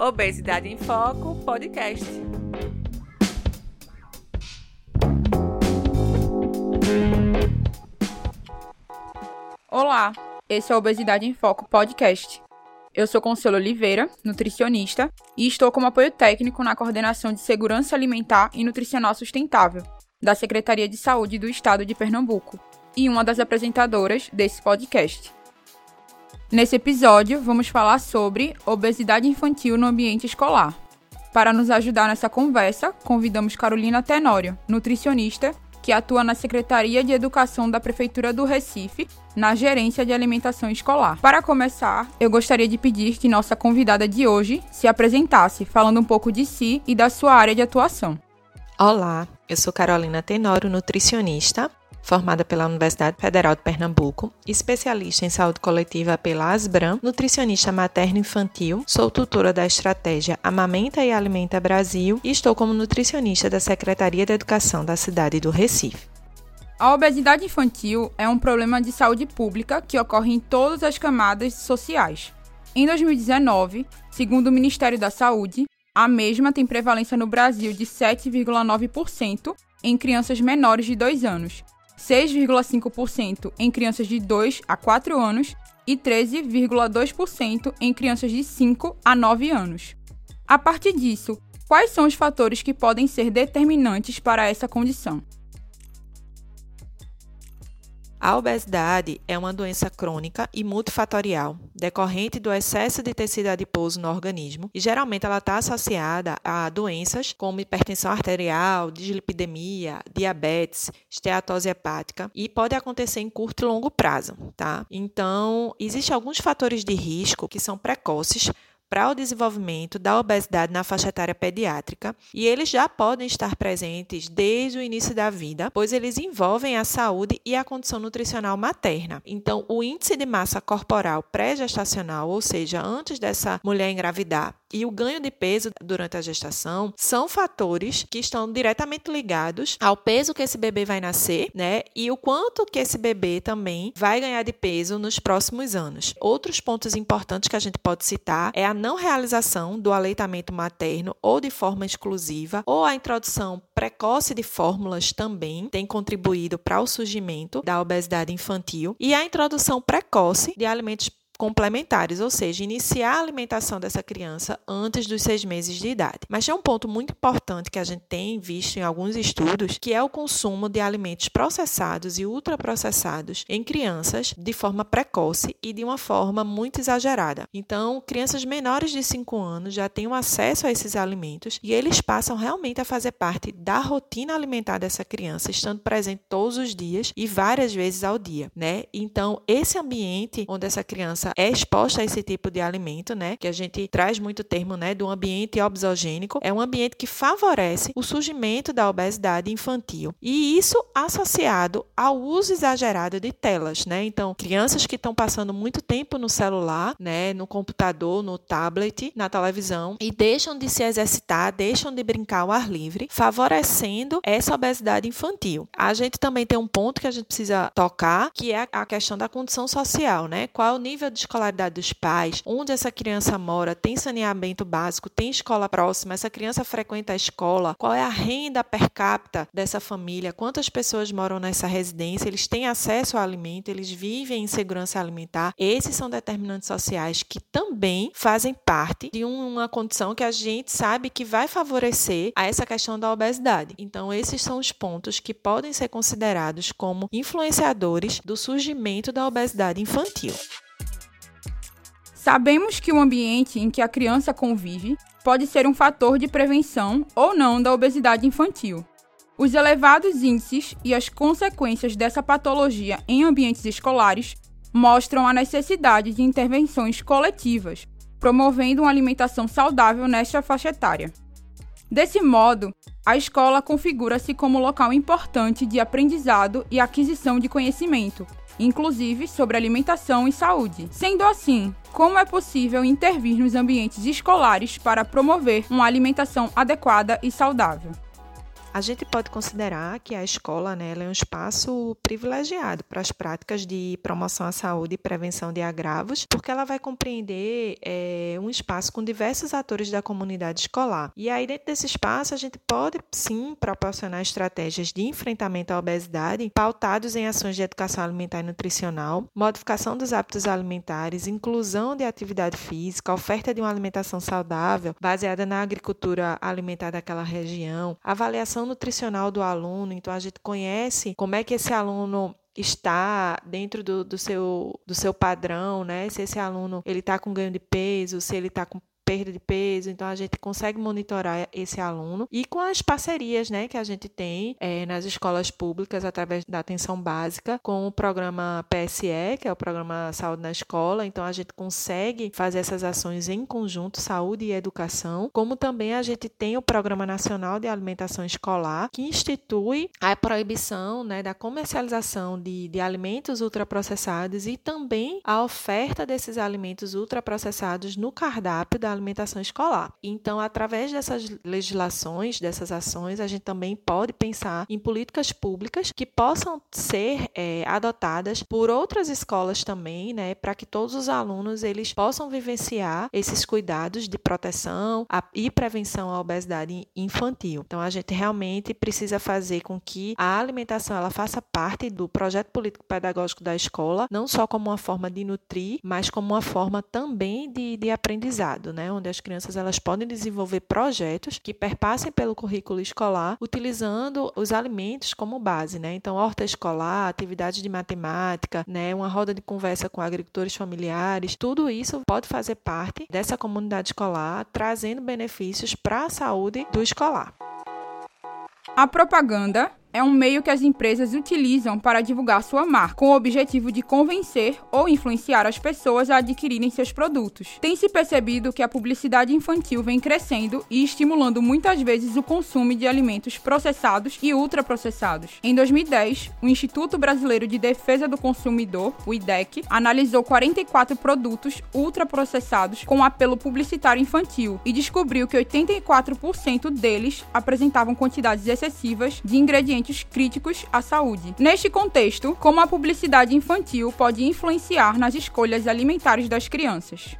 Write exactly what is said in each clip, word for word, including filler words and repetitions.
Obesidade em Foco Podcast. Olá, esse é o Obesidade em Foco Podcast. Eu sou Consuelo Oliveira, nutricionista, e estou como apoio técnico na Coordenação de Segurança Alimentar e Nutricional Sustentável, da Secretaria de Saúde do Estado de Pernambuco, e uma das apresentadoras desse podcast. Nesse episódio, vamos falar sobre obesidade infantil no ambiente escolar. Para nos ajudar nessa conversa, convidamos Carolina Tenório, nutricionista, que atua na Secretaria de Educação da Prefeitura do Recife, na Gerência de Alimentação Escolar. Para começar, eu gostaria de pedir que nossa convidada de hoje se apresentasse, falando um pouco de si e da sua área de atuação. Olá, eu sou Carolina Tenório, nutricionista, formada pela Universidade Federal de Pernambuco, especialista em saúde coletiva pela Asbram, nutricionista materno-infantil, sou tutora da estratégia Amamenta e Alimenta Brasil e estou como nutricionista da Secretaria de Educação da cidade do Recife. A obesidade infantil é um problema de saúde pública que ocorre em todas as camadas sociais. Em dois mil e dezenove, segundo o Ministério da Saúde, a mesma tem prevalência no Brasil de sete vírgula nove por cento em crianças menores de dois anos, seis vírgula cinco por cento em crianças de dois a quatro anos e treze vírgula dois por cento em crianças de cinco a nove anos. A partir disso, quais são os fatores que podem ser determinantes para essa condição? A obesidade é uma doença crônica e multifatorial, decorrente do excesso de tecido adiposo no organismo, e geralmente ela está associada a doenças como hipertensão arterial, dislipidemia, diabetes, esteatose hepática, e pode acontecer em curto e longo prazo, tá? Então, existem alguns fatores de risco que são precoces para o desenvolvimento da obesidade na faixa etária pediátrica, e eles já podem estar presentes desde o início da vida, pois eles envolvem a saúde e a condição nutricional materna. Então, o índice de massa corporal pré-gestacional, ou seja, antes dessa mulher engravidar, e o ganho de peso durante a gestação são fatores que estão diretamente ligados ao peso que esse bebê vai nascer, né? E o quanto que esse bebê também vai ganhar de peso nos próximos anos. Outros pontos importantes que a gente pode citar é a não realização do aleitamento materno ou de forma exclusiva, ou a introdução precoce de fórmulas também tem contribuído para o surgimento da obesidade infantil, e a introdução precoce de alimentos complementares, ou seja, iniciar a alimentação dessa criança antes dos seis meses de idade. Mas tem um ponto muito importante que a gente tem visto em alguns estudos, que é o consumo de alimentos processados e ultraprocessados em crianças de forma precoce e de uma forma muito exagerada. Então, crianças menores de cinco anos já têm acesso a esses alimentos e eles passam realmente a fazer parte da rotina alimentar dessa criança, estando presente todos os dias e várias vezes ao dia, né? Então, esse ambiente onde essa criança é exposta a esse tipo de alimento, né, que a gente traz muito termo, né, do ambiente obesogênico, é um ambiente que favorece o surgimento da obesidade infantil. E isso associado ao uso exagerado de telas, né? Então, crianças que estão passando muito tempo no celular, né, no computador, no tablet, na televisão, e deixam de se exercitar, deixam de brincar ao ar livre, favorecendo essa obesidade infantil. A gente também tem um ponto que a gente precisa tocar, que é a questão da condição social, né? Qual é o nível de escolaridade dos pais, onde essa criança mora, tem saneamento básico, tem escola próxima, essa criança frequenta a escola, qual é a renda per capita dessa família, quantas pessoas moram nessa residência, eles têm acesso ao alimento, eles vivem em segurança alimentar. Esses são determinantes sociais que também fazem parte de uma condição que a gente sabe que vai favorecer a essa questão da obesidade. Então, esses são os pontos que podem ser considerados como influenciadores do surgimento da obesidade infantil. Sabemos que o ambiente em que a criança convive pode ser um fator de prevenção ou não da obesidade infantil. Os elevados índices e as consequências dessa patologia em ambientes escolares mostram a necessidade de intervenções coletivas, promovendo uma alimentação saudável nesta faixa etária. Desse modo, a escola configura-se como local importante de aprendizado e aquisição de conhecimento, inclusive sobre alimentação e saúde. Sendo assim, como é possível intervir nos ambientes escolares para promover uma alimentação adequada e saudável? A gente pode considerar que a escola, né, ela é um espaço privilegiado para as práticas de promoção à saúde e prevenção de agravos, porque ela vai compreender é, um espaço com diversos atores da comunidade escolar. E aí, dentro desse espaço, a gente pode, sim, proporcionar estratégias de enfrentamento à obesidade pautados em ações de educação alimentar e nutricional, modificação dos hábitos alimentares, inclusão de atividade física, oferta de uma alimentação saudável, baseada na agricultura alimentar daquela região, avaliação nutricional do aluno. Então, a gente conhece como é que esse aluno está dentro do, do, seu, do seu padrão, né? Se esse aluno ele está com ganho de peso, se ele está com perda de peso, então a gente consegue monitorar esse aluno e com as parcerias, né, que a gente tem é, nas escolas públicas através da atenção básica com o programa P S E, que é o Programa Saúde na Escola, então a gente consegue fazer essas ações em conjunto, saúde e educação, como também a gente tem o Programa Nacional de Alimentação Escolar, que institui a proibição, né, da comercialização de, de alimentos ultraprocessados e também a oferta desses alimentos ultraprocessados no cardápio da alimentação escolar. Então, através dessas legislações, dessas ações, a gente também pode pensar em políticas públicas que possam ser é, adotadas por outras escolas também, né, para que todos os alunos eles possam vivenciar esses cuidados de proteção a, e prevenção à obesidade infantil. Então, a gente realmente precisa fazer com que a alimentação ela faça parte do projeto político-pedagógico da escola, não só como uma forma de nutrir, mas como uma forma também de, de aprendizado, né? Onde as crianças elas podem desenvolver projetos que perpassem pelo currículo escolar, utilizando os alimentos como base, né? Então, horta escolar, atividades de matemática, né? Uma roda de conversa com agricultores familiares, tudo isso pode fazer parte dessa comunidade escolar, trazendo benefícios para a saúde do escolar. A propaganda é um meio que as empresas utilizam para divulgar sua marca, com o objetivo de convencer ou influenciar as pessoas a adquirirem seus produtos. Tem-se percebido que a publicidade infantil vem crescendo e estimulando muitas vezes o consumo de alimentos processados e ultraprocessados. Em dois mil e dez, o Instituto Brasileiro de Defesa do Consumidor, o I D E C, analisou quarenta e quatro produtos ultraprocessados com apelo publicitário infantil e descobriu que oitenta e quatro por cento deles apresentavam quantidades excessivas de ingredientes críticos à saúde. Neste contexto, como a publicidade infantil pode influenciar nas escolhas alimentares das crianças?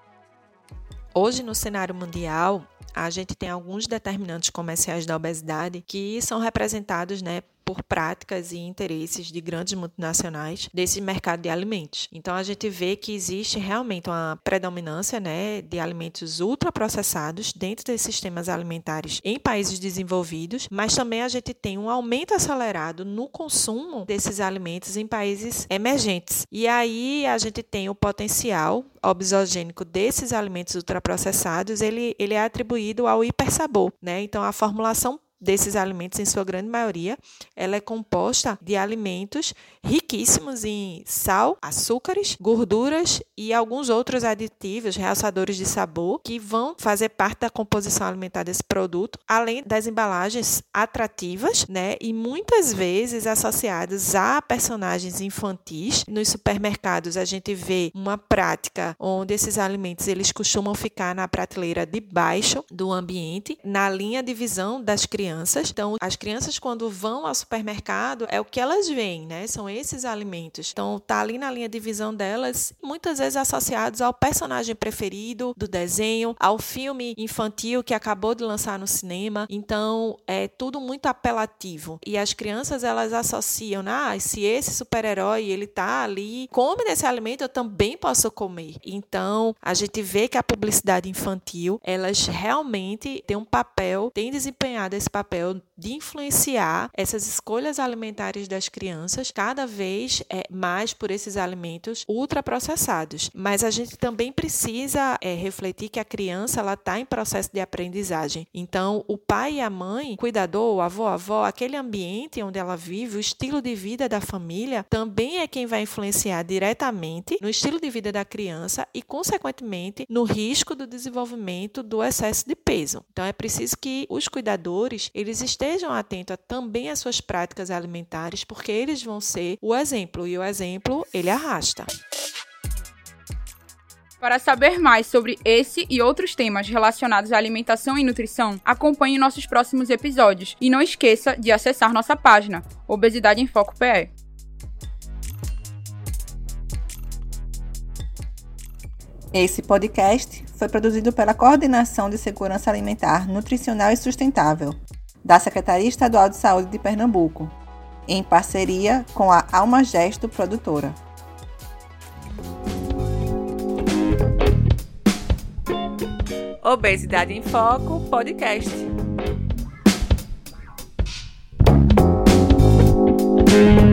Hoje, no cenário mundial, a gente tem alguns determinantes comerciais da obesidade que são representados, né, por práticas e interesses de grandes multinacionais desse mercado de alimentos. Então, a gente vê que existe realmente uma predominância, né, de alimentos ultraprocessados dentro desses sistemas alimentares em países desenvolvidos, mas também a gente tem um aumento acelerado no consumo desses alimentos em países emergentes. E aí a gente tem o potencial obesogênico desses alimentos ultraprocessados, ele, ele é atribuído ao hipersabor, né? Então, a formulação desses alimentos, em sua grande maioria, ela é composta de alimentos riquíssimos em sal, açúcares, gorduras e alguns outros aditivos, realçadores de sabor, que vão fazer parte da composição alimentar desse produto, além das embalagens atrativas, né, e muitas vezes associadas a personagens infantis. Nos supermercados, a gente vê uma prática onde esses alimentos eles costumam ficar na prateleira de baixo do ambiente, na linha de visão das crianças. Então, as crianças, quando vão ao supermercado, é o que elas veem, né? São esses alimentos. Então, tá ali na linha de visão delas, muitas vezes associados ao personagem preferido do desenho, ao filme infantil que acabou de lançar no cinema. Então, é tudo muito apelativo. E as crianças, elas associam, ah, se esse super-herói, ele tá ali, come desse alimento, eu também posso comer. Então, a gente vê que a publicidade infantil, elas realmente têm um papel, têm desempenhado esse papel papel de influenciar essas escolhas alimentares das crianças cada vez é, mais por esses alimentos ultraprocessados. Mas a gente também precisa é, refletir que a criança ela está em processo de aprendizagem. Então, o pai e a mãe, cuidador, o avô, a avó, aquele ambiente onde ela vive, o estilo de vida da família, também é quem vai influenciar diretamente no estilo de vida da criança e, consequentemente, no risco do desenvolvimento do excesso de peso. Então, é preciso que os cuidadores eles estejam atentos também às suas práticas alimentares, porque eles vão ser o exemplo, e o exemplo, ele arrasta. Para saber mais sobre esse e outros temas relacionados à alimentação e nutrição, acompanhe nossos próximos episódios e não esqueça de acessar nossa página, Obesidade em Foco P E. Esse podcast foi produzido pela Coordenação de Segurança Alimentar, Nutricional e Sustentável, da Secretaria Estadual de Saúde de Pernambuco, em parceria com a Alma Gesto Produtora. Obesidade em Foco Podcast.